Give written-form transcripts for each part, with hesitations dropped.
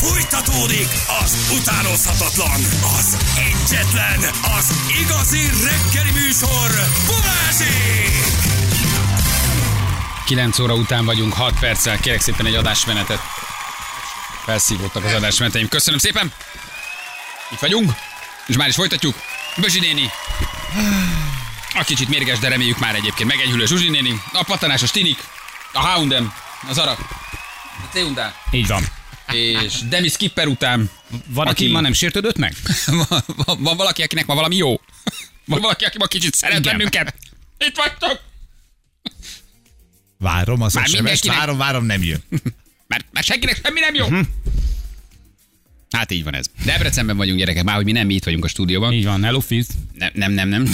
Fújtatódik az utánozhatatlan, az egyetlen, az igazi reggeli műsor, Balázsék! 9 óra után vagyunk, 6 perccel, kérek szépen egy adásmenetet. Felszívódtak az adásmeneteim. Köszönöm szépen! Itt vagyunk, és már is folytatjuk. Bözsi néni. A kicsit mérges, de reméljük már egyébként megenyhülő Zsuzsi néni. A patanásos Tinik. A Houndem. Az Arak. A Teundá. Így van. És Demi Skipper után. Van, aki ma nem sértődött meg? Van valaki, akinek ma valami jó. Van valaki, aki ma kicsit szeret Igen. bennünket. Itt vagytok. Várom az Már SMS-t, mindenkinek. várom, nem jön. Mert senkinek semmi nem jó. Hát így van ez. Debrecenben vagyunk, gyerekek, már hogy mi nem mi itt vagyunk a stúdióban. Így van, hello Fizz. Nem.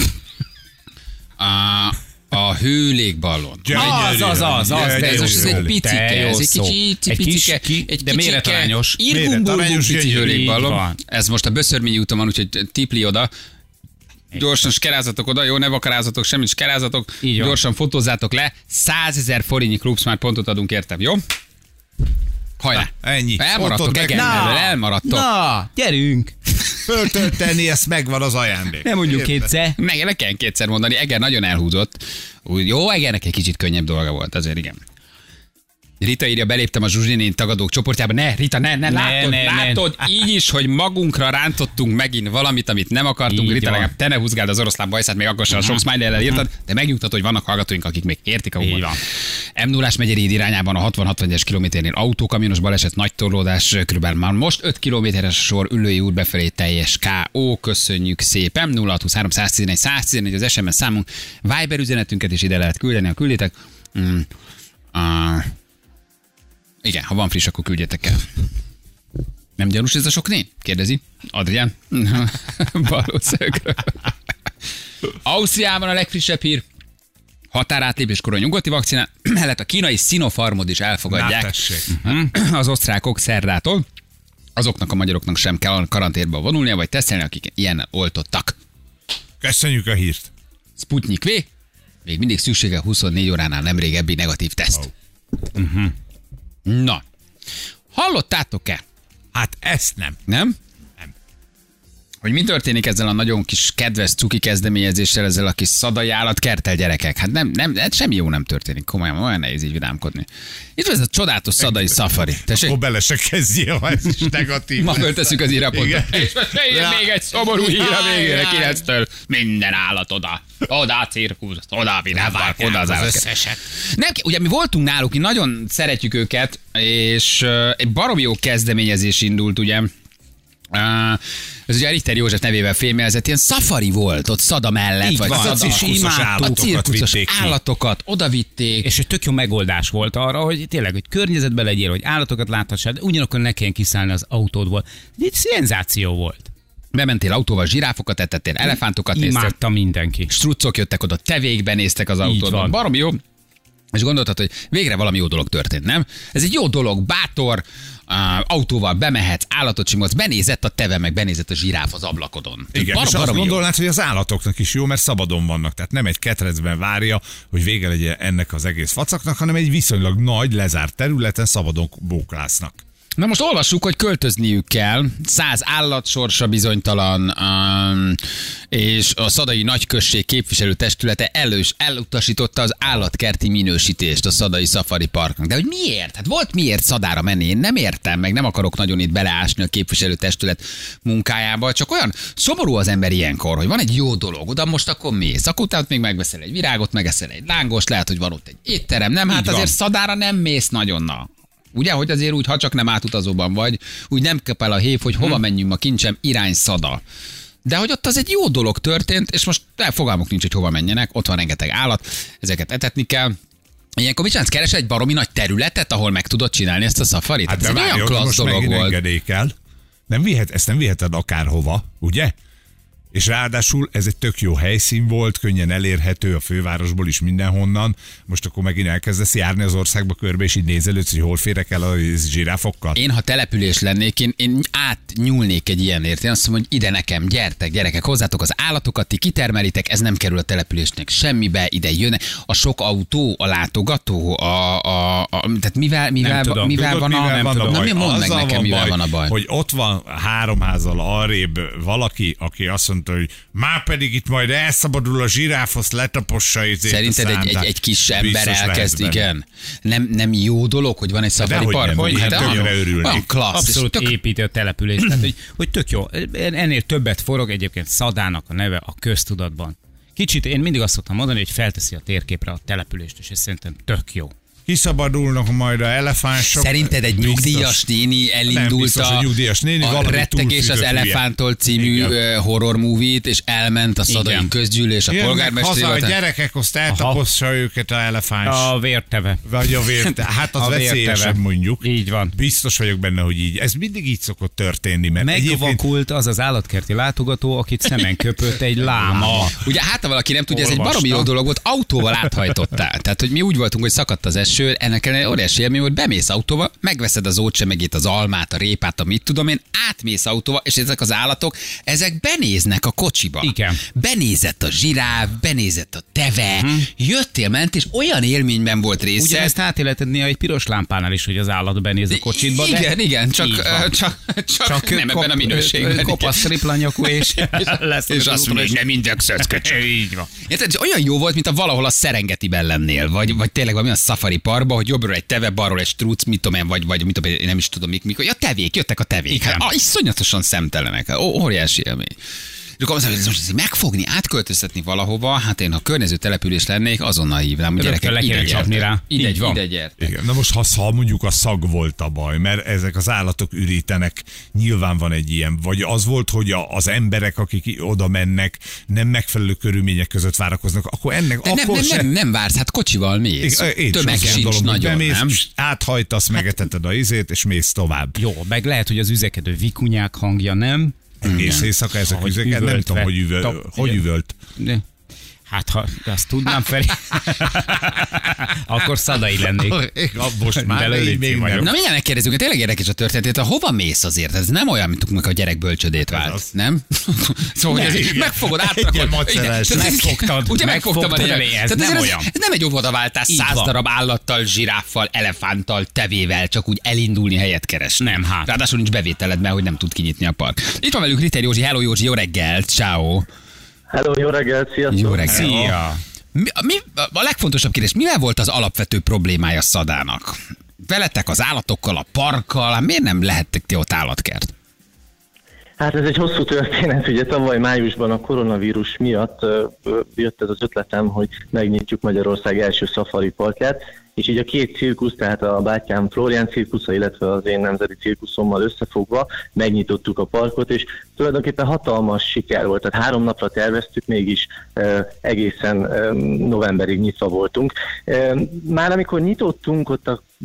A hőlégballon. Az, De Ez jó most ez egy szó. picike, Te jó ez egy szó. picike, De méretarányos. Irgumburgum pici Így hőlégballon. van. Ez most a Böszörményi úton van, úgyhogy tipli oda. Gyorsan skerázatok oda, jó, ne vakarázatok, semmit skerázatok. Így van. Gyorsan fotózzátok le. 100 000 forintnyi Klubsmart pontot adunk értem, jó? Hajrá! Ennyi. Elmaradtok, Fotód meg. Egerről, elmaradtok. Na, gyerünk! Föltölteni, ezt megvan az ajándék. Nem mondjuk Érted? kétszer. Ne kell kétszer mondani, Eger nagyon elhúzott. Úgy, jó, Egernek egy kicsit könnyebb dolga volt, azért igen. Rita írja, beléptem a Zsuzsinén tagadók csoportjába. Ne, Rita, ne, látod, így is, hogy magunkra rántottunk megint valamit, amit nem akartunk. Így Rita, van. legalább te ne húzgáld az oroszlán bajszát, még akkor sem a sok smiley-el írtad, de megnyugtat, hogy vannak hallgatóink, akik még értik a Így humort. van. M0-ás Megyeri irányában a 60-60-es kilométernél autókamionos baleset, nagy torlódás, körülbelül már most 5 kilométeres sor Üllői út befelé teljes K.O. Köszönjük szépen. 0623 111 111 az SMS számunk. Viber üzenetünket is ide lehet küldeni, ha külditek. Igen, ha van friss, akkor küldjetek el. Nem gyanús ez a sok név? Kérdezi. Adrián. Valószínűleg. Ausztriában a legfrissebb hír. Határátlépéskor a nyugati vakcinát mellett a kínai Sinopharmot is elfogadják. Na, tessék. Az osztrákok szerdától. Azoknak a magyaroknak sem kell karanténba vonulnia, vagy tesztelni, akik ilyennel oltottak. Köszönjük a hírt. Sputnik V. Még mindig szüksége 24 óránál nem régebbi negatív teszt. Na, hallottátok-e? Hát ezt nem. Nem? Nem. Hogy mi történik ezzel a nagyon kis kedves cuki kezdeményezéssel, ezzel a kis szadai állatkerttel, gyerekek? Hát nem, semmi jó nem történik, komolyan, olyan nehéz így vidámkodni. Itt van ez a csodálatos szadai szafari. Tessék? Akkor bele se kezdje, ha ez is negatív. Ma lesz. föltesszük az írapot. Igen. És most jöjjön még egy szomorú hír a végére, 9-től. Minden állat oda. Oda a cirkusz, oda a virágpark, oda az állat. Nem, ugye mi voltunk náluk, mi nagyon szeretjük őket, és egy baromi jó kezdeményezés indult, ugye. Ez ugye Richter József nevével fémjelzett, ilyen szafari volt ott Szada mellett, Így vagy van, Szada. a cirkuszos A állatokat cirkuszos vitték ki. állatokat odavitték. És egy tök jó megoldás volt arra, hogy tényleg, hogy környezetben legyél, hogy állatokat láthassál, de ugyanakkor ne kelljen kiszállni az autódból. Egy szenzáció volt. Bementél autóval, zsiráfokat etettél, elefántokat néztél. Imádta mindenki. Struccok jöttek oda, tevékbe néztek az autódon. van. Baromi jó. És gondoltad, hogy végre valami jó dolog történt, nem? Ez egy jó dolog, bátor, autóval bemehetsz, állatot simolsz, benézett a teve, meg benézett a zsiráf az ablakodon. Igen, és azt Baromi jó. gondolnád, hogy az állatoknak is jó, mert szabadon vannak. Tehát nem egy ketrecben várja, hogy vége legyen ennek az egész facaknak, hanem egy viszonylag nagy, lezárt területen szabadon bóklásznak. Na most olvassuk, hogy költözniük kell. 100 állat sorsa bizonytalan, és a Szadai Nagyközség képviselőtestülete elutasította az állatkerti minősítést a Szadai Szafari Parknak. De hogy miért? Hát volt miért Szadára menni, én nem értem, meg nem akarok nagyon itt beleásni a képviselőtestület munkájába, csak olyan szomorú az ember ilyenkor, hogy van egy jó dolog, oda most akkor mész, akkor utána még megveszel egy virágot, megeszel egy lángost, lehet, hogy van ott egy étterem, nem? Hát Így van. azért Szadára nem mész nagyon, na. Ugye, hogy azért úgy, ha csak nem átutazóban vagy, úgy nem kap el a hév, hogy hova menjünk ma kincsem, irány Szada. De hogy ott az egy jó dolog történt, és most fogalmuk nincs, hogy hova menjenek, ott van rengeteg állat, ezeket etetni kell. Ilyenkor mit csinálsz? Keresel egy baromi nagy területet, ahol meg tudod csinálni ezt a szafarit? Hát ez egy olyan klassz most dolog megint volt. engedély kell. Ezt nem viheted akárhova, ugye? És ráadásul ez egy tök jó helyszín volt, könnyen elérhető a fővárosból is mindenhonnan. Most akkor megint elkezdesz járni az országba körbe, és így nézelődsz, hogy hol férek el a zsiráfokkal. Én, ha település lennék, én átnyúlnék egy ilyenért. Én azt mondom, hogy ide nekem, gyertek, gyerekek, hozzátok az állatokat, ti kitermelitek, ez nem kerül a településnek semmibe, ide jönne. A sok autó, a látogató, tehát mivel van a baj? Hogy ott van 3 házzal arrébb valaki, aki azt mondta, hogy már pedig itt majd elszabadul a zsiráf, azt letapossa. Szerinted egy kis ember elkezd, igen? Nem jó dolog, hogy van egy szafari park? Olyan klassz. Abszolút építi a települést. Tehát, hogy tök jó. Ennél többet forog egyébként Szadának a neve a köztudatban. Kicsit én mindig azt szoktam mondani, hogy felteszi a térképre a települést, és ez szerintem tök jó. Kiszabadulnak majd a elefánsok. Szerinted egy nyugdíjas néni elindult a Rettegés az elefántól című horror movie-t, és elment a szadai közgyűlés, a polgármester. Haza a gyerekek, azt eltapossa őket a elefáns. A vérteve. Vagy a vérteve. Hát az veszélyesebb mondjuk. Így van. Biztos vagyok benne, hogy így. Ez mindig így szokott történni. Mert megvakult az állatkerti látogató, akit szemen köpött egy láma. Ugye hát, ha valaki nem tudja, ez egy baromi jó dolog volt, autóval áthajtottál. Tehát, hogy mi úgy voltunk, hogy szakadt az eső, ennek ellenére óriási élmény, hogy bemész autóval, megveszed az ócsemegét, az almát, a répát, a mit tudom én, átmész autóval, és ezek az állatok, ezek benéznek a kocsiba. Igen. Benézett a zsiráf, benézett a teve, jöttél, ment, és olyan élményben volt része. Ugye ezt átéleted néha egy piros lámpánál is, hogy az állat benéz a kocsitba. Igen, csak nem ebben a minőségben. Kopasz triplanyakú, és lesz. És azt mondja, hogy nem indexelsz, köcsög. Így van. Érted, olyan jó volt, mint a valahol a Serengetiben lennél, vagy tényleg valami a safari parkba, hogy jobbról egy teve, balról egy struc, mit tudom én, vagy mit tudom én, nem is tudom mikor. Ja, tevék, jöttek a tevék. Hát, iszonyatosan szemtelenek. Óriási élmény. És akkor azt mondom, hogy most megfogni, átköltöztetni valahova, hát én, ha környező település lennék, azonnal hívnám, hogy gyerekek, ide csapni rá. Ide gyertek. Igen. Na most, ha mondjuk a szag volt a baj, mert ezek az állatok ürítenek, nyilván van egy ilyen, vagy az volt, hogy az emberek, akik oda mennek, nem megfelelő körülmények között várakoznak, akkor ennek nem vársz, hát kocsival mész. Tömeg sincs nagyon, bemész, nem? Áthajtasz, megeteted a izét, és mész tovább. Jó, meg lehet, hogy az üzekedő vikunyák hangja nem. Egész éjszaka ezek üzeket, nem tudom, hogy üvölt. Hát, ha azt tudnám, Feri, akkor szadai lennék. Most már még vagyok. Na mindjárt megkérdezzük, tényleg érdekes a történet, ha hova mész azért? Ez nem olyan, mint a gyerek bölcsödét vált, nem? Szóval, hogy megfogod, megfogtad. Ugye megfogtam a ez nem olyan. Ez nem egy óvodaváltás 100 darab állattal, zsiráffal, elefánttal, tevével, csak úgy elindulni, helyet keresni. Nem, hát. Ráadásul nincs bevételed, mert hogy nem tud kinyitni a park. Itt van velünk Ritter Józsi. Hello Józsi, jó reggelt, ciao. Hello, jó reggelt, sziasztok! Jó reggelt! Szia! A legfontosabb kérdés, mivel volt az alapvető problémája Szadának? Veletek az állatokkal, a parkkal, miért nem lehettek ti ott állatkert? Hát ez egy hosszú történet, ugye tavaly májusban a koronavírus miatt jött ez az ötletem, hogy megnyitjuk Magyarország első szafari parkját, és így a két cirkusz, tehát a bátyám Florián cirkusza, illetve az én nemzeti cirkuszommal összefogva megnyitottuk a parkot, és tulajdonképpen hatalmas siker volt, tehát 3 napra terveztük, mégis egészen novemberig nyitva voltunk. Már amikor nyitottunk, ott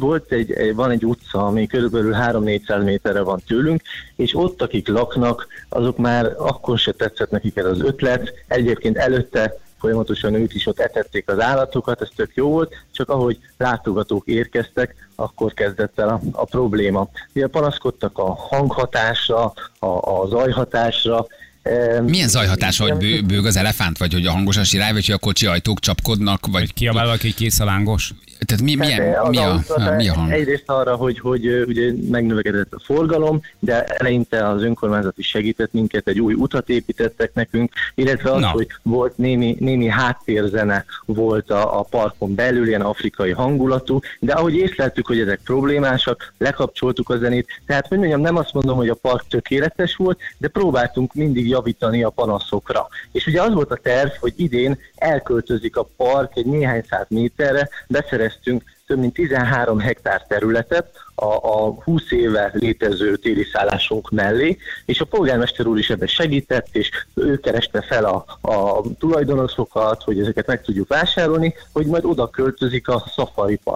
van egy utca, ami körülbelül 300-400 méterre van tőlünk, és ott, akik laknak, azok már akkor se tetszett nekik ez az ötlet. Egyébként előtte folyamatosan ők is ott etették az állatokat, ez tök jó volt, csak ahogy látogatók érkeztek, akkor kezdett el a probléma. Ugye panaszkodtak a hanghatásra, a zajhatásra. Milyen zajhatás, hogy bőg az elefánt, vagy hogy a hangos a sirály, vagy hogy a kocsi ajtók csapkodnak, vagy kiabálnak, hogy kész a lángos? Tehát mi a hang? Egyrészt arra, hogy ugye megnövekedett a forgalom, de eleinte az önkormányzat is segített minket, egy új utat építettek nekünk, illetve az, hogy volt némi háttérzene volt a parkon belül, ilyen afrikai hangulatú, de ahogy észleltük, hogy ezek problémásak, lekapcsoltuk a zenét, tehát hogy mondjam, nem azt mondom, hogy a park tökéletes volt, de próbáltunk mindig javítani a panaszokra. És ugye az volt a terv, hogy idén elköltözik a park egy néhány száz méterre, beszereztünk több mint 13 hektár területet a 20 éve létező téli szállásunk mellé, és a polgármester úr is ebben segített, és ő kereste fel a tulajdonosokat, hogy ezeket meg tudjuk vásárolni, hogy majd oda költözik a Safari Park.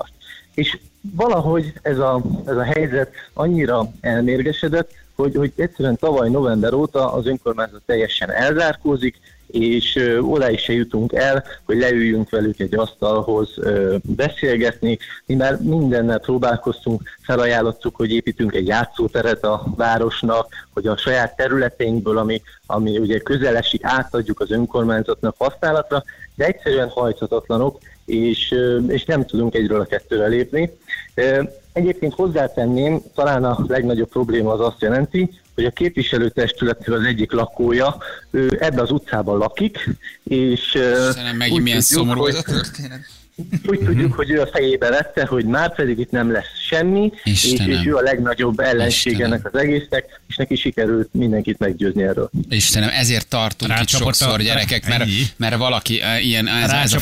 És valahogy ez a helyzet annyira elmérgesedett, hogy egyszerűen tavaly november óta az önkormányzat teljesen elzárkózik, és odáig se jutunk el, hogy leüljünk velük egy asztalhoz beszélgetni. Mi már mindennel próbálkoztunk, felajánlottuk, hogy építünk egy játszóteret a városnak, hogy a saját területeinkből, ami ugye közel esik, átadjuk az önkormányzatnak használatra, de egyszerűen hajthatatlanok, és nem tudunk egyről a kettőre lépni. Egyébként hozzátenném, talán a legnagyobb probléma az azt jelenti, hogy a képviselőtestületnek az egyik lakója, ő ebbe az utcában lakik, és megint milyen szomorú ez a történet. Úgy tudjuk, hogy ő a fejébe vette, hogy már pedig itt nem lesz semmi, és ő a legnagyobb ellenség ennek az egésznek, és neki sikerült mindenkit meggyőzni erről. Istenem, ezért tartunk itt sokszor, gyerekek, mert valaki ilyen ez a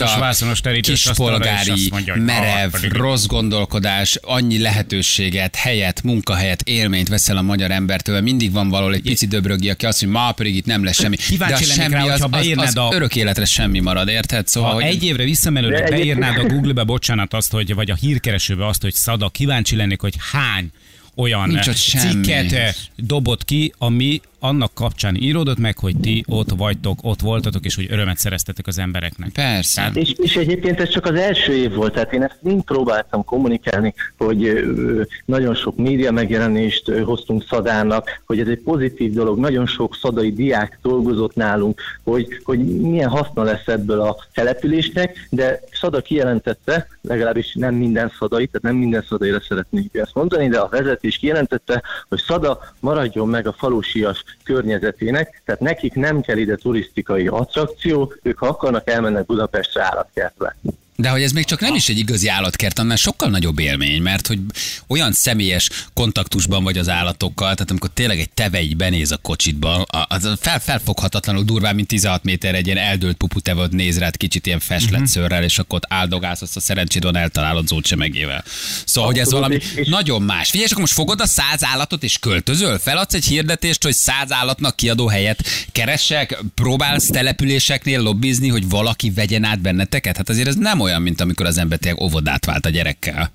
fajta kispolgári, merev, rossz gondolkodás, annyi lehetőséget, helyet, munkahelyet, élményt veszel a magyar embertől, mindig van valahol egy pici döbrögi, aki azt mondja, ma pedig itt nem lesz semmi. De a semmi az örök életre semmi marad, érted? Szóval, ha egy évre visszamenőleg beírnád a Google-be, bocsánat, azt, vagy a hírkeresőbe azt, hogy Szada, kíváncsi lennék, hogy hány olyan cikket dobott ki, ami annak kapcsán íródott meg, hogy ti ott vagytok, ott voltatok, és hogy örömet szereztetek az embereknek. Persze. Hát, és egyébként ez csak az első év volt, tehát én ezt mind próbáltam kommunikálni, hogy nagyon sok média megjelenést hoztunk Szadának, hogy ez egy pozitív dolog, nagyon sok szadai diák dolgozott nálunk, hogy milyen haszna lesz ebből a településnek, de Szada kijelentette, legalábbis nem minden szadai, tehát nem minden szadaira szeretnék ezt mondani, de a vezetés kijelentette, hogy Szada maradjon meg a falusias környezetének, tehát nekik nem kell ide turisztikai attrakció, ők ha akarnak elmennek Budapestre állatkertbe. De hogy ez még csak nem is egy igazi állatkert, annál sokkal nagyobb élmény, mert hogy olyan személyes kontaktusban vagy az állatokkal, tehát amikor tényleg egy teve így benéz a kocsitban, az felfoghatatlanul durván, mint 16 méter egy ilyen eldőlt puputevod néz rád kicsit ilyen festlet szőrrel, és akkor ott áldogálsz, azt a szerencséd van, eltalálod zócsemegével. Szóval, hogy ez valami nagyon más. Figyelj, és akkor most fogod a 100 állatot és költözöl? Feladsz egy hirdetést, hogy 100 állatnak kiadó helyet keressek? Próbálsz településeknél lobbizni, hogy valaki vegyen át benneteket? Hát azért ez nem olyan, mint amikor az ember tényleg óvodát vált a gyerekkel.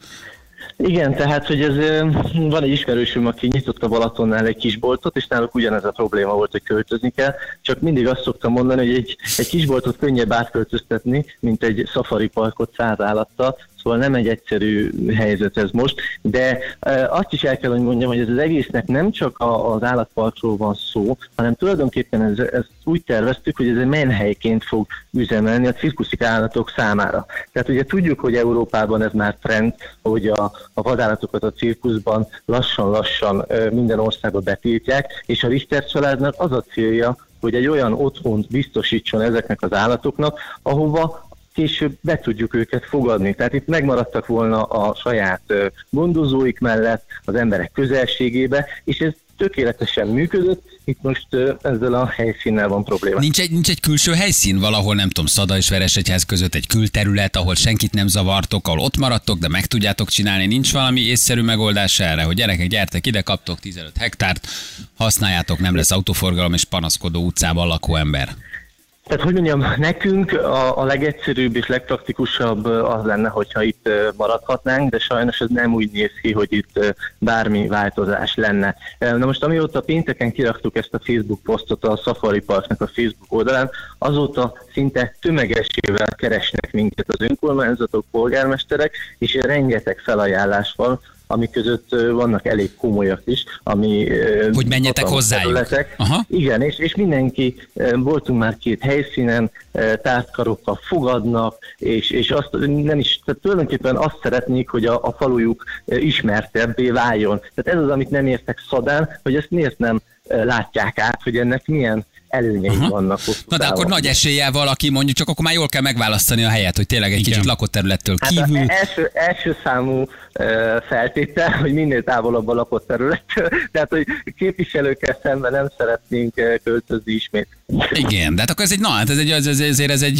Igen, tehát, hogy ez, van egy ismerősöm, aki nyitott a Balatonnál egy kisboltot, és náluk ugyanez a probléma volt, hogy költözni kell, csak mindig azt szoktam mondani, hogy egy kisboltot könnyebb átköltöztetni, mint egy szafari parkot 100 állattal, szóval nem egy egyszerű helyzet ez most, de azt is el kell, hogy mondjam, hogy ez az egésznek nem csak az állatparkról van szó, hanem tulajdonképpen ezt úgy terveztük, hogy ez egy menhelyként fog üzemelni a cirkuszik állatok számára. Tehát ugye tudjuk, hogy Európában ez már trend, hogy a vadállatokat a cirkuszban lassan-lassan minden országba betiltják, és a Richter családnak az a célja, hogy egy olyan otthont biztosítson ezeknek az állatoknak, ahova később be tudjuk őket fogadni. Tehát itt megmaradtak volna a saját gondozóik mellett, az emberek közelségébe, és ez tökéletesen működött, itt most ezzel a helyszínnel van probléma. Nincs egy külső helyszín valahol, nem tudom, Szada és Veresegyház között egy külterület, ahol senkit nem zavartok, ahol ott maradtok, de meg tudjátok csinálni. Nincs valami észszerű megoldás erre, hogy gyerekek, gyertek ide, kaptok 15 hektárt, használjátok, nem lesz autóforgalom és panaszkodó utcában lakó ember. Tehát, hogy mondjam, nekünk a legegyszerűbb és legpraktikusabb az lenne, hogyha itt maradhatnánk, de sajnos ez nem úgy néz ki, hogy itt bármi változás lenne. Na most amióta pénteken kiraktuk ezt a Facebook posztot a Safari Parknak a Facebook oldalán, azóta szinte tömegesével keresnek minket az önkormányzatok, polgármesterek, és rengeteg felajánlás van, ami között vannak elég komolyak is, ami... Hogy menjetek hozzájuk. Igen, és mindenki, voltunk már 2 helyszínen, tártkarokkal fogadnak, és azt nem is, tehát tulajdonképpen azt szeretnék, hogy a falujuk ismertebbé váljon. Tehát ez az, amit nem értek Szadán, hogy ezt miért nem látják át, hogy ennek milyen előnyei vannak. Na de akkor nagy eséllyel valaki, mondjuk csak akkor már jól kell megválasztani a helyet, hogy tényleg egy kicsit lakott területtől kívül. Hát első számú feltétel, hogy minél távolabb a lakott területtől, tehát hogy képviselőkkel szemben nem szeretnénk költözni ismét. Igen, de hát akkor ez egy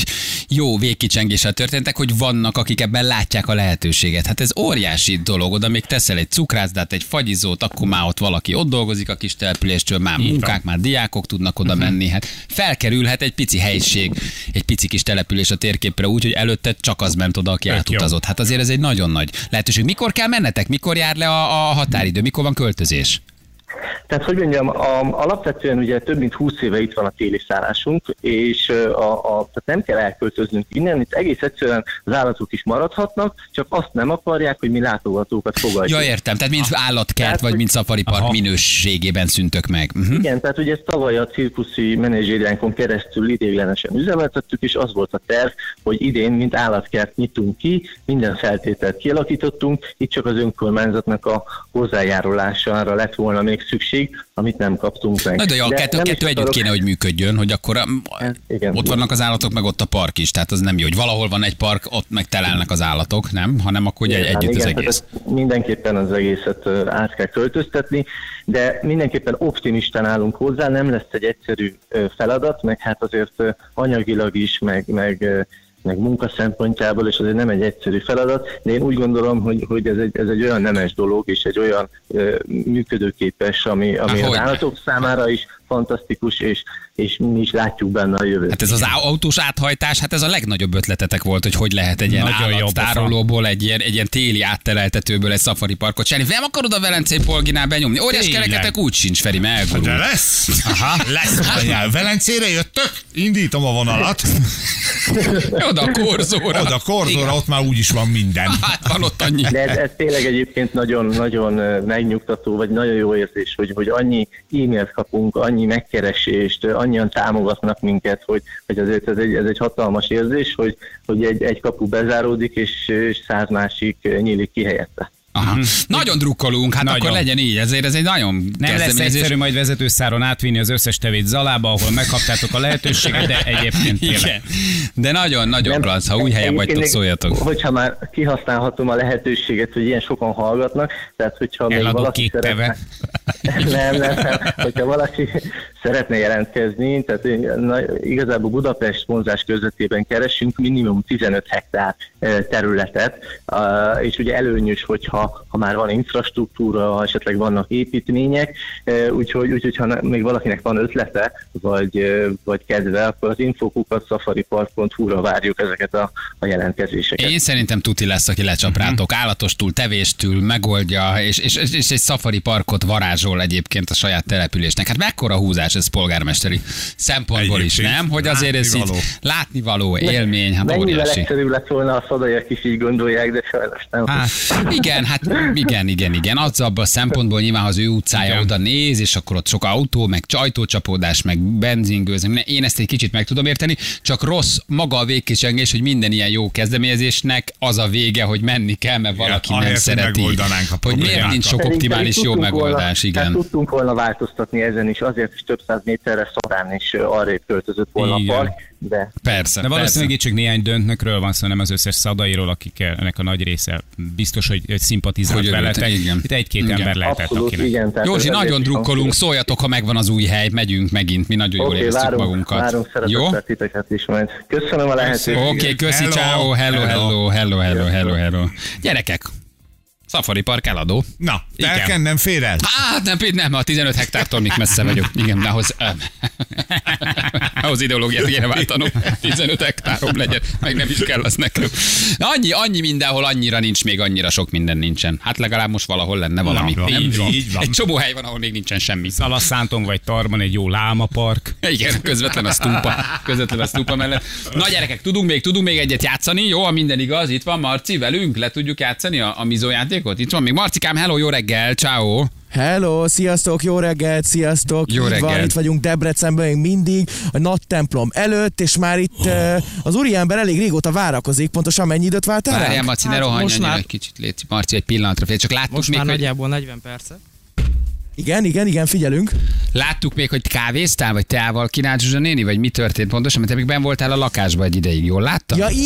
jó végkicsengéssel történtek, hogy vannak, akik ebben látják a lehetőséget. Hát ez óriási dolog, oda még teszel egy cukrászdát, egy fagyizót, akkor már ott valaki ott dolgozik a kis településtől, már munkák, már diákok tudnak oda menni. Hát felkerülhet egy pici helység, egy pici kis település a térképre úgy, hogy előtte csak az ment oda, aki átutazott. Hát azért ez egy nagyon nagy lehetőség. Mikor kell mennetek? Mikor jár le a határidő? Mikor van költözés? Tehát, hogy mondjam, alapvetően ugye több mint 20 éve itt van a téli szállásunk, és tehát nem kell elköltöznünk innen, itt egész egyszerűen az állatok is maradhatnak, csak azt nem akarják, hogy mi látogatókat fogadjunk. Ja, értem, tehát mint állatkert, vagy mint szafaripark minőségében szüntök meg. Igen, tehát ugye ezt tavaly a cirkuszi menedzsériánkon keresztül ideiglenesen üzemeltettük, és az volt a terv, hogy idén mint állatkert nyitunk ki, minden feltételt kialakítottunk, itt csak az önkormányzatnak a hozzájárulására lett volna még szükség, amit nem kaptunk meg. Na de jó, a kettő együtt kéne, hogy működjön, hogy akkor ott vannak az állatok, meg ott a park is, tehát az nem jó, hogy valahol van egy park, ott meg telelnek az állatok, nem? Hanem akkor együtt az egész. Mindenképpen az egészet át kell költöztetni, de mindenképpen optimistán állunk hozzá, nem lesz egy egyszerű feladat, meg hát azért anyagilag is, meg munka szempontjából, és azért nem egy egyszerű feladat, de én úgy gondolom, hogy ez egy olyan nemes dolog, és egy olyan működőképes, ami az állatok számára is fantasztikus, és mi is látjuk benne a jövőt. Hát ez az autós áthajtás, hát ez a legnagyobb ötletetek volt, hogy lehet egy ilyen állattárolóból, egy ilyen téli átteleltetőből egy szafariparkot csinálni. Nem akarod a Velencei Polginál benyomni? Óriás kereketek úgy sincs, Feri, megborul. De lesz! Aha, lesz. Velencére jöttök? Indítom a vonalat. Oda a Korzóra. Ott már úgyis van minden. Hát van ott annyi. De ez tényleg egyébként nagyon, nagyon megnyugtató, vagy nagyon jó érzés, hogy annyi e-mailt kapunk, annyi megkeresést, annyian támogatnak minket, hogy azért ez egy hatalmas érzés, hogy egy kapu bezáródik, és 100 másik nyílik ki helyette. Aha. Nagyon drukkolunk, hát nagyon. Akkor legyen így, ezért ez egy nagyon nem lesz egyszerű majd vezetőszáron átvinni az összes tevét Zalába, ahol megkaptátok a lehetőséget, de egyébként tényleg. De nagyon klassz, ha új helyen vagytok, szóljatok. Hogyha már kihasználhatom a lehetőséget, hogy ilyen sokan hallgatnak, tehát hogyha még valaki szeretne... Nem, hogyha valaki szeretne jelentkezni, tehát igazából Budapest vonzás közvetében keresünk minimum 15 hektár területet, és ugye előnyös, hogyha már van infrastruktúra, ha esetleg vannak építmények, úgyhogy ha még valakinek van ötlete, vagy kedve, akkor az info@safaripark.hu-ra várjuk ezeket a jelentkezéseket. Én szerintem tuti lesz, aki lecsap rátok, állatostól, tevéstől megoldja, és egy szafariparkot varázsol egyébként a saját településnek. Hát mekkora húzás ez polgármesteri szempontból is, nem? Hogy azért ez így látnivaló élmény, hát óriási. Mennyivel egyszerűbb lett volna, a szadaiak is így gondolják, de sajnos nem. Igen. Az abban a szempontból nyilván, ha az ő utcája oda néz, és akkor ott sok autó, meg ajtócsapódás, meg benzingőz. Én ezt egy kicsit meg tudom érteni, csak rossz maga a végkicsengés, hogy minden ilyen jó kezdeményezésnek az a vége, hogy menni kell, mert valaki nem szereti. Hogy miért nincs sok optimális jó megoldás, igen. Tudtunk volna változtatni ezen is, azért is több 100 méterre szorán is arrébb költözött volna a park. De. Persze. De valószínűleg itt csak néhány döntnökről van szó, nem az összes szadairól, akiknek a nagy része biztos, hogy szimpatizált veletek. Itt egy-két ember lehetett, abszolút, akinek. igen, Józsi, nagyon drukkolunk, szóljatok, ha megvan az új hely, megyünk megint, mi nagyon jól érezzük magunkat. Várunk szeretettel titeket is majd. Köszönöm a lehetőséget. Oké, köszi, ciao, hello. Gyerekek, szafaripark eladó. Na, telken nem fér el? Hát nem, a 15 hektártól még messze vagyok. Igen, de ahhoz ideológiát kéne váltanom. 15 hektárom legyen, meg nem is kell az nekem. Annyi mindenhol annyira nincs, még annyira sok minden nincsen. Hát legalább most valahol lenne valami. Így van. Egy csomó hely van, ahol még nincsen semmi. Szalasszánton vagy Tarban egy jó lámapark. Igen, közvetlen a stúpa mellett. Na gyerekek, tudunk még egyet játszani, jó, ha minden igaz, itt van Marci velünk, le tudjuk játszani a Mizó játékot? Itt van még Marcikám, hello, jó reggel, ciao. Hello, sziasztok, jó reggelt, sziasztok. Jó reggelt. Itt vagyunk Debrecenben még mindig, a nagy templom előtt, és már itt az úriember elég régóta várakozik, pontosan mennyi időt várt el? Várjál, Marci, ne rohanj annyira egy kicsit, légy. Marci, egy pillanatra fél, csak láttuk most még, már hogy... nagyjából 40 percet. Igen, figyelünk. Láttuk még, hogy kávéztál, vagy teával kínált Zsuzsa néni, vagy mi történt pontosan, mert te még benn voltál a lakásba egy ideig, jól láttam? Ja,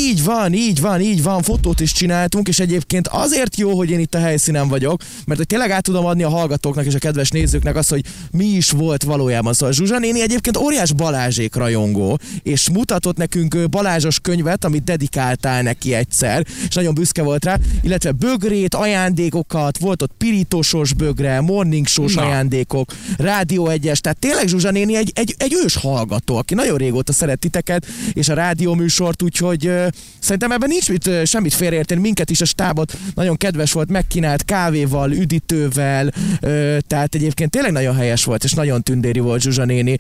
így van, fotót is csináltunk, és egyébként azért jó, hogy én itt a helyszínen vagyok, mert hogy tényleg át tudom adni a hallgatóknak és a kedves nézőknek azt, hogy mi is volt valójában. Szóval Zsuzsa néni egyébként óriás Balázsék rajongó, és mutatott nekünk Balázsos könyvet, amit dedikáltál neki egyszer, és nagyon büszke volt rá, illetve bögrét, ajándékokat, volt ott pirítósos bögre, morning show ajándékok, Rádió 1-es, tehát tényleg Zsuzsa néni egy ős hallgató, aki nagyon régóta szeret titeket, és a rádió műsort, úgyhogy szerintem ebben nincs semmit félreérteni, minket is a stábot nagyon kedves volt, megkínált kávéval, üdítővel, tehát egyébként tényleg nagyon helyes volt, és nagyon tündéri volt Zsuzsa néni,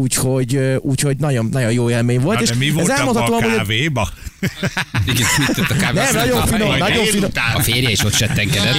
úgyhogy nagyon, nagyon jó élmény volt. De mi volt a kávéba? Igen, mit tett a kávéba? Nem, nagyon finom. A férje is ott settenkedett.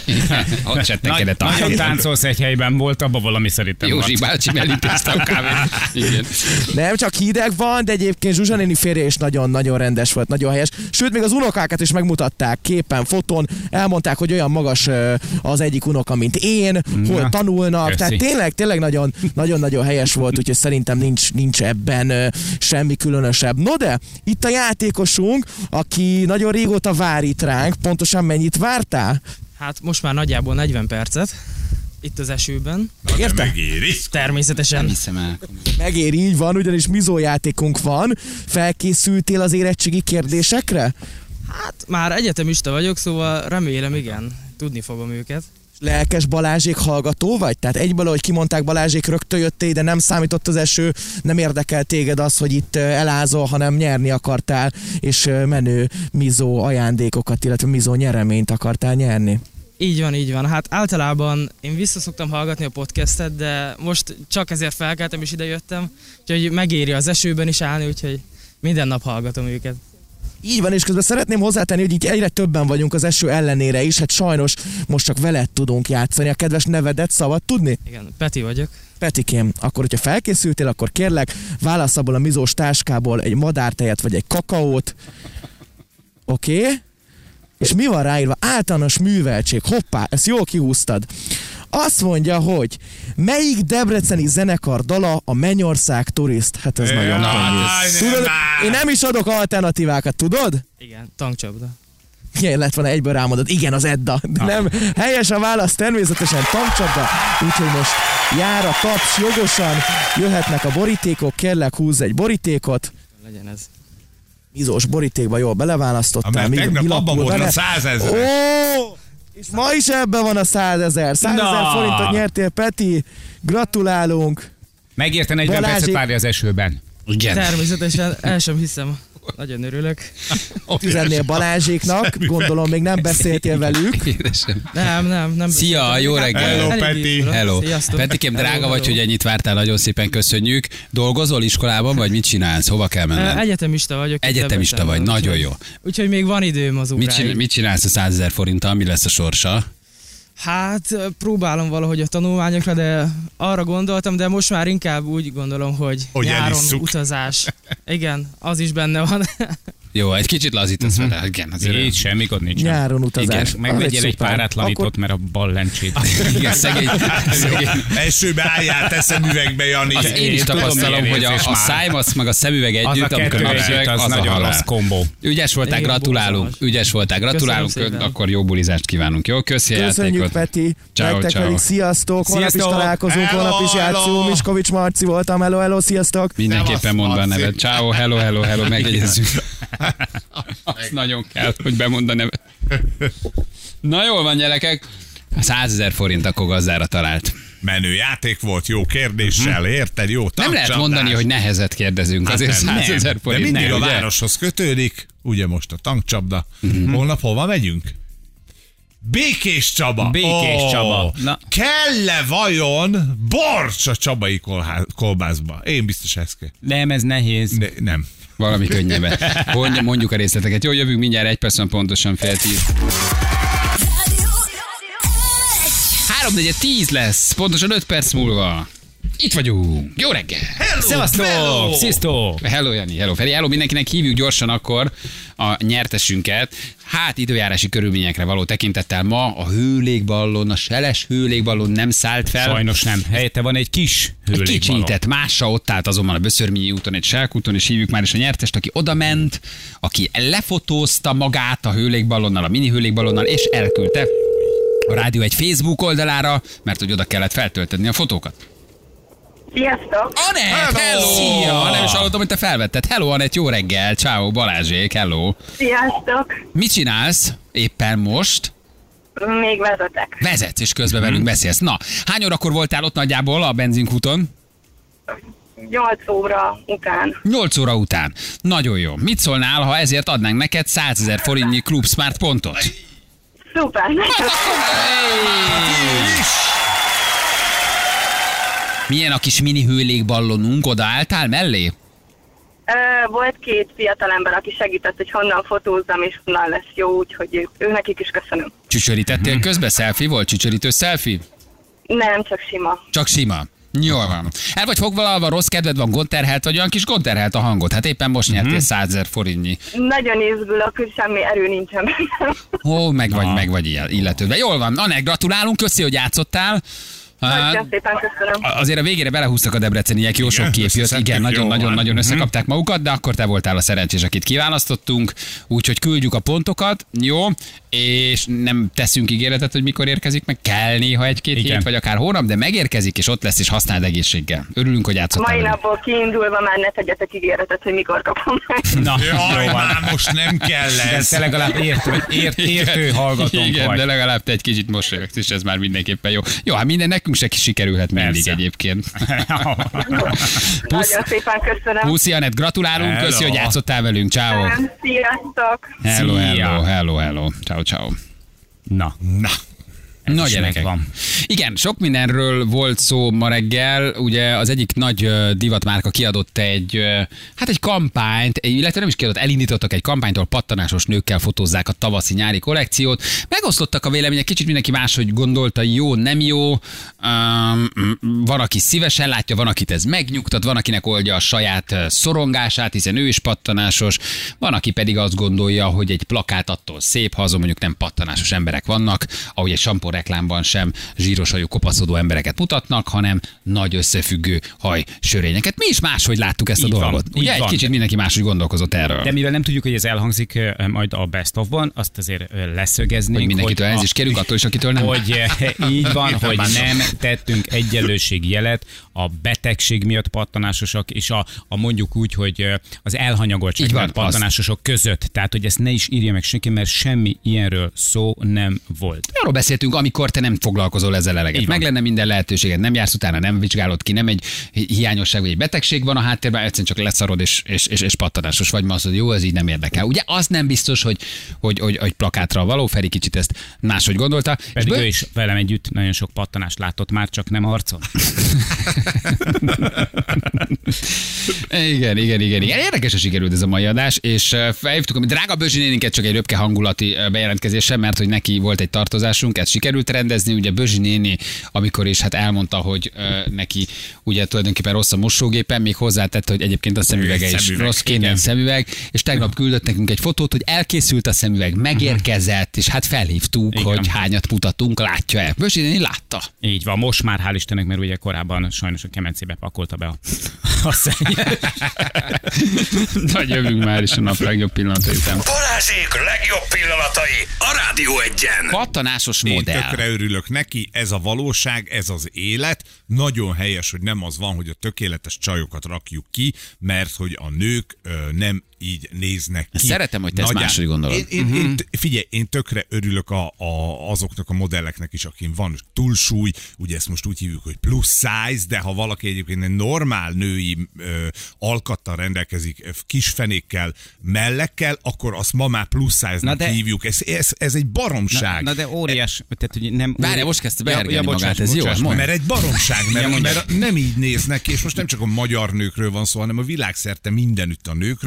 Ott settenkedett. Nagyon táncolsz egy helyben, volt abban valami szerintem. Józsi bácsi elintézte a kávét. Igen. Nem, csak hideg van, de egyébként Zsuzsa néni férje is nagyon-nagyon rendes volt, nagyon helyes. Sőt, még az unokákat is megmutatták képen, fotón, elmondták, hogy olyan magas az egyik unoka, mint én, hol tanulnak, köszi. Tehát tényleg nagyon-nagyon helyes volt, úgyhogy szerintem nincs ebben semmi különösebb. No de, itt a játékosunk, aki nagyon régóta vár itt ránk, pontosan mennyit vártál? Hát most már nagyjából 40 percet. Itt az esőben. Érte? Megéri. Természetesen. Hiszem el. Megéri, így van, ugyanis mizó játékunk van. Felkészültél az érettségi kérdésekre? Hát már egyetemista vagyok, szóval remélem igen, tudni fogom őket. Lelkes Balázsék hallgató vagy? Tehát egyből, ahogy kimondták, Balázsék rögtön jöttél, de nem számított az eső, nem érdekel téged az, hogy itt elázol, hanem nyerni akartál, és menő mizó ajándékokat, illetve mizó nyereményt akartál nyerni. Így van. Hát általában én visszaszoktam hallgatni a podcastet, de most csak ezért felkeltem és ide jöttem, úgyhogy megéri az esőben is állni, úgyhogy minden nap hallgatom őket. Így van, és közben szeretném hozzátenni, hogy így egyre többen vagyunk az eső ellenére is, hát sajnos most csak veled tudunk játszani. A kedves nevedet szabad tudni? Igen, Peti vagyok. Petikém, akkor hogyha felkészültél, akkor kérlek, válasz abból a mizós táskából egy madártejet vagy egy kakaót. Oké? És mi van ráírva? Általános műveltség. Hoppá, ezt jól kihúztad. Azt mondja, hogy melyik debreceni zenekar dala a Mennyország Turiszt? Hát ez nagyon könnyű. Tudod, én nem is adok alternatívákat, tudod? Igen, tankcsapda. Igen, lett volna egyből rámondod. Igen, az Edda. De nem, helyes a válasz, természetesen tankcsapda. Úgyhogy most jár a taps jogosan, jöhetnek a borítékok, kérlek húzz egy borítékot. Legyen ez. Mizós borítékba jól beleválasztottál. Mert tegnap abban volt a 100 000. Ó! És ma is ebben van a 100 000. 100 000 forintot nyertél, Peti. Gratulálunk. Megérte 40 percet várni az esőben. Igen. Természetesen, el sem hiszem. Nagyon örülök. Üzennél Balázséknak, gondolom még nem beszéltél velük. Nem. Szia, jó reggel. Hello, Peti. Hello. Sziasztok. Petikém, drága vagy, hogy ennyit vártál, nagyon szépen köszönjük. Dolgozol iskolában, vagy mit csinálsz? Hova kell menned? Egyetemista vagyok. Egyetemista vagy, nagyon jó. Úgyhogy még van időm az óráig. Mit csinálsz a 100 000 forinttal, mi lesz a sorsa? Hát próbálom valahogy a tanulmányokra, de arra gondoltam, de most már inkább úgy gondolom, hogy nyáron elisszuk. Utazás. Igen, az is benne van. Jó, egy kicsit lazítasz vele. Igen, azért. Így semmi gond nincs. Nyáron utazás. Igen, megvegyél egy párátlanítót, mert a bal lencsét. Igen, szegény. Esőbe álljál, te szemüvegbe, Jani. Az én is tapasztalom, hogy a szájmasz meg a szemüveg együtt, amikor napszöveg, az nagyon rossz kombó. Ügyes voltál, gratulálunk. Gratulálunk, akkor jó bulizást kívánunk. Jó, köszi a Köszönjük, játékot. Peti. Ciao, Nektek ciao. pedig sziasztok. Holnap is Sziasztok. találkozunk, holnap is játszunk. Miskovics Marci voltam. Hello, sziasztok. Mindenképpen mondd be a neved. Ciao, hello, megjegyezzük. Az nagyon kell, hogy bemond a nevet. Na jól van, gyerekek. 100 000 forint akkor gazdára talált. Menő játék volt, jó kérdéssel, érted? Jó Nem lehet mondani, hogy nehezet kérdezünk, azért 100 000 De forint. mindig nem, a ugye? városhoz kötődik, ugye most a tankcsapda. Holnap hova megyünk? Békés Csaba. Békés Csaba. Na. Kell-e vajon borcs a csabai kolbászba? Én biztos ezt kell. Nem, ez nehéz. Nem. Valami könnyebben. Mondjuk a részleteket. Jó, jövünk mindjárt 1 percen pontosan 9:30. 3-4-10 lesz, pontosan 5 perc múlva. Itt vagyunk. Jó reggel. Szevasztok! Sziasztok! Hello, Jani. Hello, Feri. Hello, mindenkinek hívjuk gyorsan akkor a nyertesünket. Hát időjárási körülményekre való tekintettel ma a hőlégballon, a seles hőlégballon nem szállt fel. Sajnos nem. Helyette van egy kis hőlégballon. Egy kicsintett, másra ott állt azonban a Böszörményi úton, egy Selkúton, és hívjuk már is a nyertest, aki odament, aki lefotózta magát a hőlégballonnal, a mini hőlégballonnal, és elküldte a rádió egy Facebook oldalára, mert hogy oda kellett feltölteni a fotókat. Sziasztok! Anett, hello! Szia! Nem is hallottam, hogy te felvetted. Hello, Anett, jó reggel. Ciao, Balázsék, hello. Sziasztok! Mit csinálsz éppen most? Még vezetek. Vezetsz, és közben velünk beszélsz. Na, hány órakor voltál ott nagyjából a benzinkúton? 8 óra után. 8 óra után. Nagyon jó. Mit szólnál, ha ezért adnánk neked 100 000 forintnyi Club Smart pontot? Szuper! Milyen a kis mini hőlégballonunk? Odaálltál mellé? Volt 2 fiatalember, aki segített, hogy honnan fotózzam, és honnan lesz jó, úgyhogy nekik is köszönöm. Csücsörítettél közben? Selfie volt? Csücsörítő selfie? Nem, csak sima. Csak sima. Jól van. El vagy foglalva, rossz kedved van, gondterhelt vagy, olyan kis gondterhelt a hangod. Hát éppen most nyertél 100 000 forintnyi. Nagyon izgulok, hogy semmi erő nincsen bennem. Ó, meg vagy illetődve. Jól van. Annek gratulálunk, köszi, hogy játszottál. Nagyon szépen köszönöm. Azért a végére belehúztak a debreceniek, jó sok kép jött, igen, nagyon összekapták magukat, de akkor te voltál a szerencsés, akit kiválasztottunk, úgyhogy küldjük a pontokat, jó, és nem teszünk ígéretet, hogy mikor érkezik, meg kell néha 1-2 hét, vagy akár hónap, de megérkezik, és ott lesz, és használd egészséggel. Örülünk, hogy játszottál. Mai napból kiindulva már ne tegyetek ígéretet, hogy mikor kapom meg. Na, jaj, már most nem kell ez. De te legalább értő hallgatónk igen, vagy. de legalább te egy kicsit mosolyogsz, és ez már mindenképpen jó. Jó, hát minden nekünk se sikerülhet mindig egyébként. Nagyon szépen köszönöm. Puszi, Anett, gratulálunk, köszi, hogy játszottál velünk. Ciao. Sziasztok. Hello. Ciao. Na. Na gyerekek. Van. Igen, sok mindenről volt szó ma reggel. Ugye az egyik nagy divatmárka kiadott egy kampányt, illetve nem is kiadott, elindítottak egy kampányt, ahol pattanásos nőkkel fotózzák a tavaszi-nyári kollekciót. Megosztottak a vélemények, kicsit mindenki máshogy gondolta, jó, nem jó. Van, aki szívesen látja, van, akit ez megnyugtat, van, akinek oldja a saját szorongását, hiszen ő is pattanásos. Van, aki pedig azt gondolja, hogy egy plakát attól szép, ha azon mondjuk nem pattanásos emberek vannak, ahogy egy sampon reklámban sem zsíros hajú kopaszodó embereket mutatnak, hanem nagy összefüggő hajsörényeket. Mi is máshogy láttuk ezt a dolgot. Ugye egy kicsit mindenki máshogy gondolkozott erről. De mivel nem tudjuk, hogy ez elhangzik majd a Best of-ban, azt azért leszögeznénk, hogy mindenkitől ez is kérünk, attól is, akitől nem. Hogy így van, hogy nem tettünk egyenlőségjelet a betegség miatt pattanásosok, és a mondjuk úgy, hogy az elhanyagoltság miatt pattanásosok között. Tehát, hogy ezt ne is írja meg senki, mert semmi ilyenről szó nem volt. Arról beszéltünk, amikor te nem foglalkozol ezzel eleget. Meg lenne minden lehetőséged, nem jársz utána, nem vizsgálod ki, nem egy hiányosság vagy egy betegség van a háttérben, egyszerűen csak leszarod és pattanásos vagy, ma azt mondod, jó, ez így nem érdekel. Ugye az nem biztos, hogy plakátra való, Feri kicsit ezt máshogy gondolta. Pedig ő is velem együtt nagyon sok pattanást látott már, csak nem arcon. Igen. Érdekesen sikerült ez a mai adás, és felhívtuk a drága Bözsi néninket csak egy röpke hangulati bejelentkezéssel, mert hogy neki volt egy tartozásunk, ezt sikerült rendezni. Ugye Bözsi néni, amikor is elmondta, hogy neki ugye tulajdonképpen rossz a mosógépen, még hozzátette, hogy egyébként a szemüvege is rossz, kéne szemüveg, és tegnap küldött nekünk egy fotót, hogy elkészült a szemüveg, megérkezett, és hát felhívtuk, hogy hányat mutatunk, látja-e. Bözsi néni látta. Így van, most már hál' Istennek, mert ugye korábban sajnos a kemencébe pakolta be a szennyet. Nagy jövünk már is a nap legjobb pillanatai után. Balázsék legjobb pillanatai a Rádió Egyen. Pattanásos modell. Én tökre örülök neki, ez a valóság, ez az élet. Nagyon helyes, hogy nem az van, hogy a tökéletes csajokat rakjuk ki, mert hogy a nők nem így néznek ki. Szeretem, hogy te ezt máshogy gondolod. Figyelj, én tökre örülök azoknak a modelleknek is, akin van túlsúly, ugye ezt most úgy hívjuk, hogy plus size, de ha valaki egyébként egy normál női alkattal rendelkezik, kisfenékkel, mellekkel, akkor azt ma már plus size-nak hívjuk. Ez egy baromság. Na de óriás. Tehát, hogy nem várjál, most kezdte behergelni magát, ez jó? Mert egy baromság, mert nem így néznek ki, és most nem csak a magyar nőkről van szó, hanem a világszerte mindenütt a nőkről,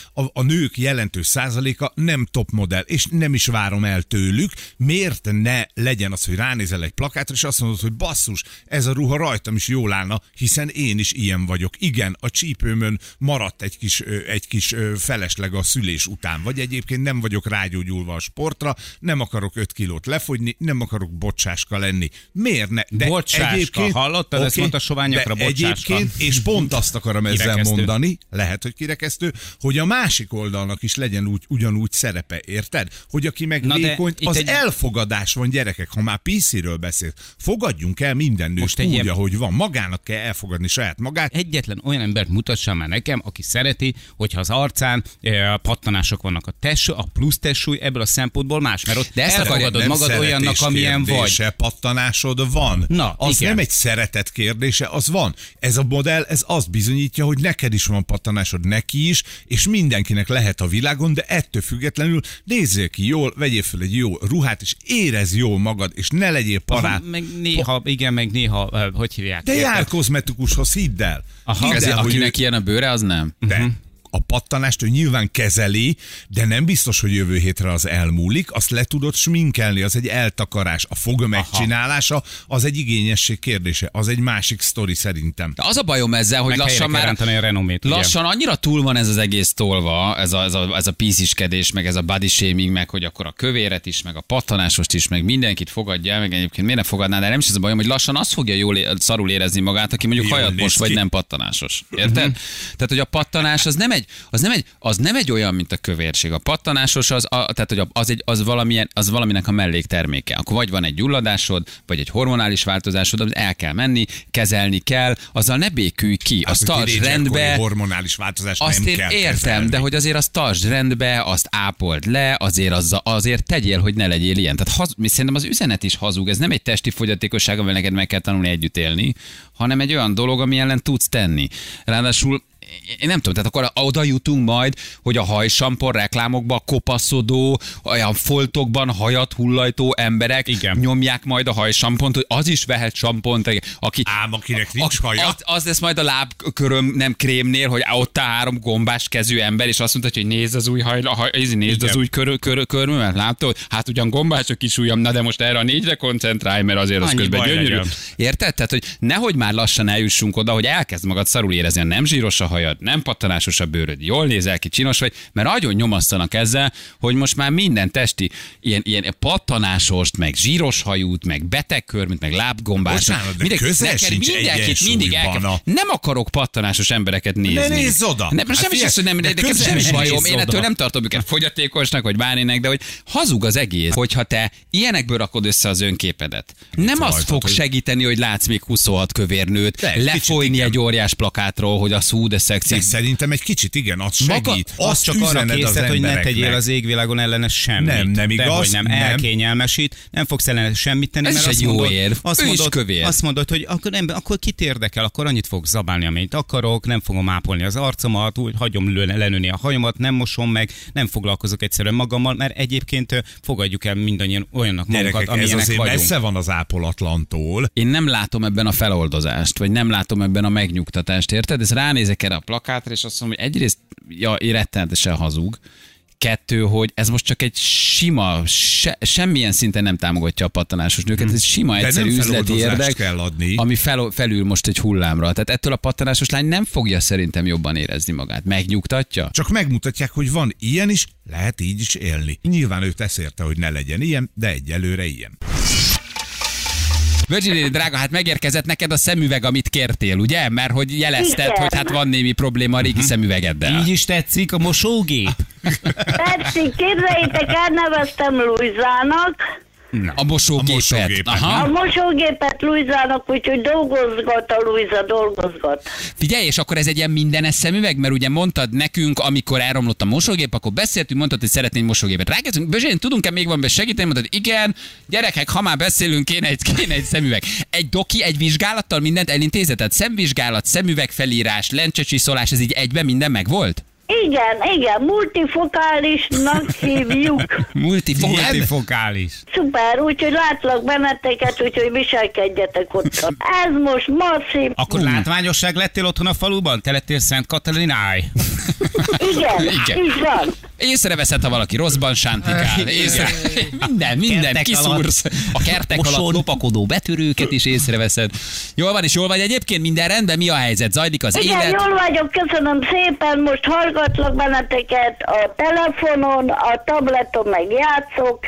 a nők jelentős százaléka nem topmodell, és nem is várom el tőlük. Miért ne legyen az, hogy ránézel egy plakátra, és azt mondod, hogy basszus, ez a ruha rajtam is jól állna, hiszen én is ilyen vagyok. Igen, a csípőmön maradt egy kis felesleg a szülés után, vagy egyébként nem vagyok rágyógyulva a sportra, nem akarok 5 kilót lefogyni, nem akarok bocsáska lenni. Miért ne? De bocsáska, hallottad? Ezt mondta soványokra, bocsáska. Egyébként, és pont azt akarom ezzel mondani, lehet, hogy kirekesztő, hogy a másik oldalnak is legyen ugyanúgy szerepe, érted? Hogy aki meg vékony, az elfogadás van, gyerekek, ha már PC-ről beszél, fogadjunk el minden nőt úgy, ahogy van. Magának kell elfogadni saját magát. Egyetlen olyan embert mutassa már nekem, aki szereti, hogyha az arcán pattanások vannak, a plusz testsúly ebből a szempontból más, mert ott elfogadod magad olyannak, amilyen vagy. Pattanásod van. Na, az igen. nem egy szeretet kérdése, az van. Ez a modell, ez azt bizonyítja, hogy neked is van pattanásod, neki is, és mindenkinek lehet a világon, de ettől függetlenül nézzél ki jól, vegyél fel egy jó ruhát, és érezd jól magad, és ne legyél parát. Meg néha, hogy hívják? De jár kozmetikushoz, hidd el. Akinek ilyen a bőre, az nem. De a pattanást ő nyilván kezeli, de nem biztos, hogy jövő hétre az elmúlik, azt le tudod sminkelni, az egy eltakarás. A fog megcsinálása az egy igényesség kérdése, az egy másik sztori szerintem. De az a bajom ezzel, hogy lassan már lassan annyira túl van ez az egész tolva, ez a pisziskedés, meg ez a body shaming, meg hogy akkor a kövéret is, meg a pattanásost is, meg mindenkit fogadja el, meg egyébként miért ne fogadná, de nem is ez a bajom, hogy lassan azt fogja szarul érezni magát, aki mondjuk hajat most vagy nem pattanásos. Érted? Tehát, hogy a pattanás az nem egy olyan, mint a kövérség. A pattanásos tehát, hogy az valaminek a mellékterméke. Akkor vagy van egy gyulladásod, vagy egy hormonális változásod, amit el kell menni, kezelni kell, azzal ne békülj ki. Azt tartsd rendbe. Hormonális változás azt nem kell értem, kezelni. de hogy azért azt tartsd rendbe, azt ápold le, azért tegyél, hogy ne legyél ilyen. Tehát szerintem az üzenet is hazug. Ez nem egy testi fogyatékosság, amivel neked meg kell tanulni együtt élni, hanem egy olyan dolog, ami ellen tudsz tenni. Ráadásul én nem tudom, tehát akkor oda jutunk majd, hogy a hajsampon reklámokban kopaszodó, olyan foltokban hajat hullajtó emberek nyomják majd a hajsampont, hogy az is vehet sampont, akinek nincs haja. Az lesz majd a lábköröm, nem krémnél, hogy ott a 3 gombás kezű ember, és azt mondta, hogy nézd az új nézd az új körmömet, látod? Hát ugyan gombás a kis ujjam, na de most erre a 4-re koncentrálj, mert azért az közben gyönyörű. Érted? Tehát, hogy nehogy már lassan eljussunk oda, hogy elkezd magad szarul érezni, nem zsíros a hajad, nem pattanásos a bőröd, jól nézel ki, csinos vagy, mert nagyon nyomasztanak ezzel, hogy most már minden testi ilyen pattanásost, meg zsíros hajút, meg betegkörmöt, meg lábgombást. Mindenkit mindig nem akarok pattanásos embereket nézni. Ne nézz oda! Nem is az, hogy nekem semmi bajom, én ettől nem tartom őket fogyatékosnak, vagy bárminek, de hogy hazug az egész, hogyha te ilyenekből rakod össze az önképedet. Nem az fog segíteni, hogy látsz még 26 kövérnőt, lefolyni egy óriás plakátról, hogy a szú, de szexi. De szerintem egy kicsit igen, az segít. Az csak arra készít, hogy ne tegyél az égvilágon ellenes semmit. Nem igaz. Nem elkényelmesít, nem fogsz ellene semmit tenni, ez mert egy jó érv. Azt mondod, hogy akkor kit érdekel, akkor annyit fogsz zabálni, amennyit akarok, nem fogom ápolni az arcomat, úgy hagyom lenőni a hajamat, nem mosom meg, nem foglalkozok egyszerűen magammal, mert egyébként fogadjuk el mindannyian olyannak magunkat, amilyenek ez azért vagyunk. messze van az ápolatlantól. Én nem látom ebben a feloldozást, vagy nem látom ebben a megnyugtatást, érted? Ez ránézek erre a plakátra, és azt mondom, hogy egyrészt rettenetesen hazug, 2, hogy ez most csak egy sima, semmilyen szinten nem támogatja a pattanásos nőket, ez sima, egyszerű üzleti érdek, ami felül most egy hullámra. Tehát ettől a pattanásos lány nem fogja szerintem jobban érezni magát. Megnyugtatja? Csak megmutatják, hogy van ilyen is, lehet így is élni. Nyilván ő tesz érte, hogy ne legyen ilyen, de egyelőre ilyen. Virginie, drága, hát megérkezett neked a szemüveg, amit kértél, ugye? Mert hogy jelezted, igen, hogy hát van némi probléma a régi szemüvegeddel. Így is tetszik a mosógép? Tetszik, képzeljétek, elneveztem Luizának. A mosógépet. Aha. A mosógépet Luizának, úgyhogy dolgozgat a Luiza, dolgozgat. Figyelj, és akkor ez egy ilyen mindenes szemüveg, mert ugye mondtad nekünk, amikor elromlott a mosógép, akkor beszéltünk, mondtad, hogy szeretnénk mosógépet. Rákezdünk, Bezsén, tudunk-e még van segíteni? Mondtad, igen, gyerekek, ha már beszélünk, kéne egy szemüveg. Egy doki, egy vizsgálattal mindent elintézett? Tehát szemvizsgálat, szemüvegfelírás, lencsecsiszolás, ez így egyben minden megvolt? Igen, multifokálisnak hívjuk. Multifokális. Szuper, úgyhogy látlak benneteket, úgyhogy viselkedjetek ott. Ez most masszív. Akkor látványosság lettél otthon a faluban? Te lettél Szent Katalináj? Igen, így van. Észreveszed, ha valaki rosszban sántikál. Minden, kiszúrsz. A kertek alatt lopakodó betörőket is észreveszed. Jól van, és jól vagy egyébként? Minden rendben? Mi a helyzet? Zajlik az Igen, élet? jól vagyok, köszönöm szépen. Most hallgatlak benneteket a telefonon, a tableton meg játszok.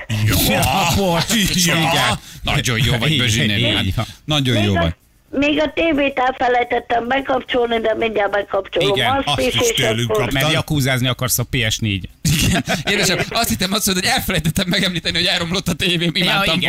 Igen. Nagyon jó vagy, Bözsi. Nagyon jó vagy. Még a tévét elfelejtettem bekapcsolni, de mindjárt bekapcsolom. Igen, azt is tőlünk kaptad. Mert jakúzázni akarsz a PS4. Igen. Édesem, azt hittem azt mondod, hogy elfelejtettem megemlíteni, hogy elromlott a tévém. Imádtam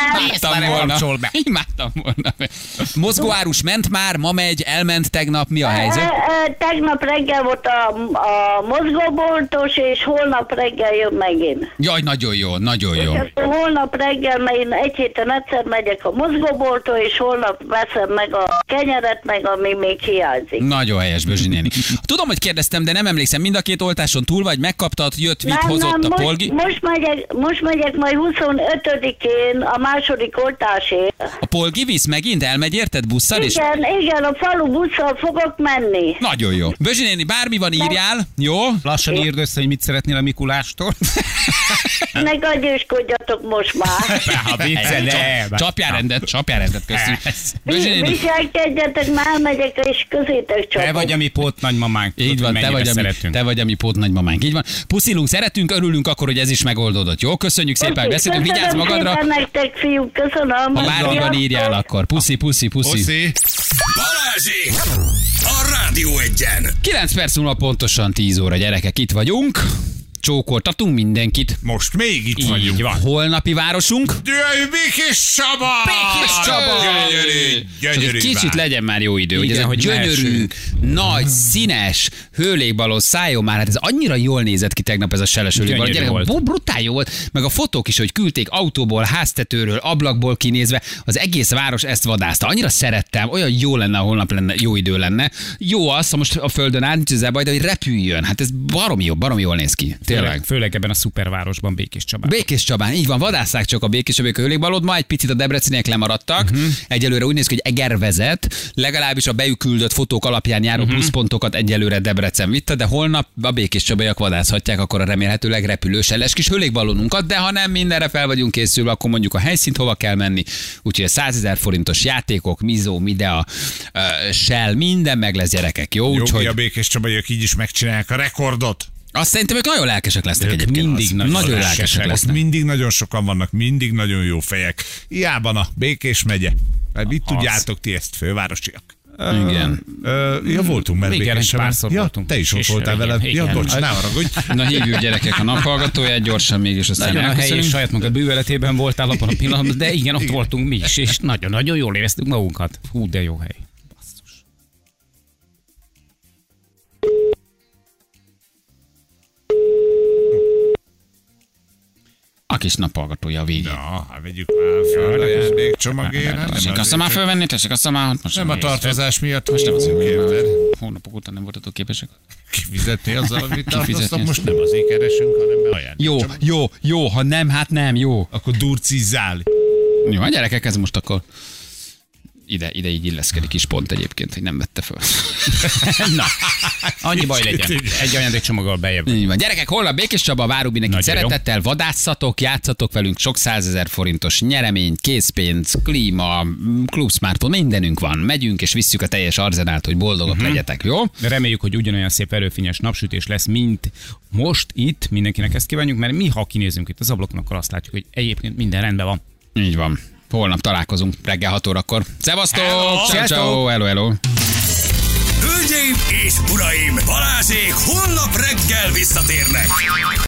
volna. Mozgóárus ment már, ma megy, elment tegnap, mi a helyzet? Tegnap reggel volt a mozgóboltos, és holnap reggel jön megint. Jaj, nagyon jó. És holnap reggel, mert én egy héten egyszer megyek a mozgóboltó, és holnap veszem meg a kenyeret, meg ami még hiányzik. Nagyon helyes, Bözsi néni. Tudom, hogy kérdeztem, de nem emlékszem, mind a két oltáson túl vagy, megkaptad, jött, vitt, hozott a polgi. Most megyek majd 25-én a második oltásért. A polgi visz megint? Elmegy érted busszal? Igen, a falu busszal fogok menni. Nagyon jó. Bözsi néni, bármi van, írjál, jó? Lassan írd össze, hogy mit szeretnél a Mikulástól. Ne gagyőskodjatok most már. Csapjál rendet, köszönjük. Viselkedjetek, már megyek, és közétek csapok. Te vagy a mi pótnagymamánk. Így van, te vagy a mi pótnagymamánk. Így van. Puszilunk, szeretünk, örülünk akkor, hogy ez is megoldódott. Jó, köszönjük szépen, hogy beszéltünk, vigyázz magadra. Köszönöm nektek, fiúk, köszönöm. Ha bármiban írjál akkor. Puszi. Balázsék! A Rádió Egyen! 9 perc múlva pontosan 10 óra, gyerekek, itt vagyunk. Csókoltatunk mindenkit. Most még itt vagyunk. Holnapi városunk. Békés Csaba! Gyönyörű. Kicsit legyen már jó idő, hogy ez egy gyönyörű, nagy, színes, hőlégbalon szálljon már. Hát ez annyira jól nézett ki tegnap ez a seles hőlégbalon. Brutál jó volt. Meg a fotók is, hogy küldték autóból, háztetőről, ablakból kinézve. Az egész város ezt vadászta. Annyira szerettem, olyan jó lenne, ha holnap lenne, jó idő lenne. Jó az, ha most a földön át, nincs ezzel baj, de hogy repüljön. Hát ez baromi jól néz ki. Főleg ebben a szupervárosban, Békés Csabán. Békés Csabán, így van, vadásszák csak a Békés Csabán hőlégbalont, ma egy picit a debreceniek lemaradtak. Egyelőre úgy néz ki, hogy Eger vezet, legalábbis a beküldött fotók alapján járó pluszpontokat egyelőre Debrecen vitte, de holnap a Békés Csabaiak vadászhatják akkor a remélhetőleg repülőseles kis hőlégbalonunkat, de ha nem mindenre fel vagyunk készülve, akkor mondjuk a helyszínt hova kell menni. Úgyhogy a 100 000 forintos játékok, Mizó, Midea, Shell, minden meg lesz, gyerekek, jó? Úgyhogy a Békés Csabaiak így is megcsinálják a rekordot. Azt szerintem ők nagyon lelkesek lesznek egyébként. Mindig nagyon lelkesek lesznek. Mindig nagyon sokan vannak, mindig nagyon jó fejek. Hiába a Békés megye. Mit tudjátok ti ezt, fővárosiak? Igen. Ja, voltunk már Békés Csabán. Ja, te is ott voltál veled. Ja, bocs, ne haragudj. Na hívjuk gyerekek a naphallgatóját, gyorsan mégis aztán nagyon helyes, saját magad bűvöletében voltál abban a pillanatban, de igen, ott voltunk mi is, és nagyon-nagyon jól éreztük magunkat. Hú, de jó hely. A kis naphallgatója a végén. Na, vegyük már föl, ajándékcsomagért. Tessék azt már fölvenni, tessék azt már. Nem a tartozás miatt, most nem az érted. Hónapok után nem voltatok képesek. Kifizetni azzal, amit tartoztam, most nem azért keresünk, hanem ajándékcsomag. Jó, ha nem, hát nem, jó. Akkor durcizzál. Jó, a gyerekek, ez most akkor ide így illeszkedik is pont egyébként, hogy nem vette föl. Na, annyi baj legyen. Egy ajándékcsomaggal bejebb. Így van. Gyerekek, holnap Békés Csaba, várunk mindenkit szeretettel, vadászatok, játszatok velünk, sok 100 000 forintos nyeremény, készpénz, klíma, klubsmartphone, mindenünk van. Megyünk és visszük a teljes arzenált, hogy boldogok legyetek, jó? De reméljük, hogy ugyanolyan szép előfényes napsütés lesz, mint most itt. Mindenkinek ezt kívánjuk, mert mi, ha kinézünk itt az ablakon, akkor azt látjuk, hogy egyébként minden rendben van. Így van. Holnap találkozunk reggel 6 órakor. Szevasztok! Ciao, hello! Hölgyeim és uraim, Balázsék holnap reggel visszatérnek.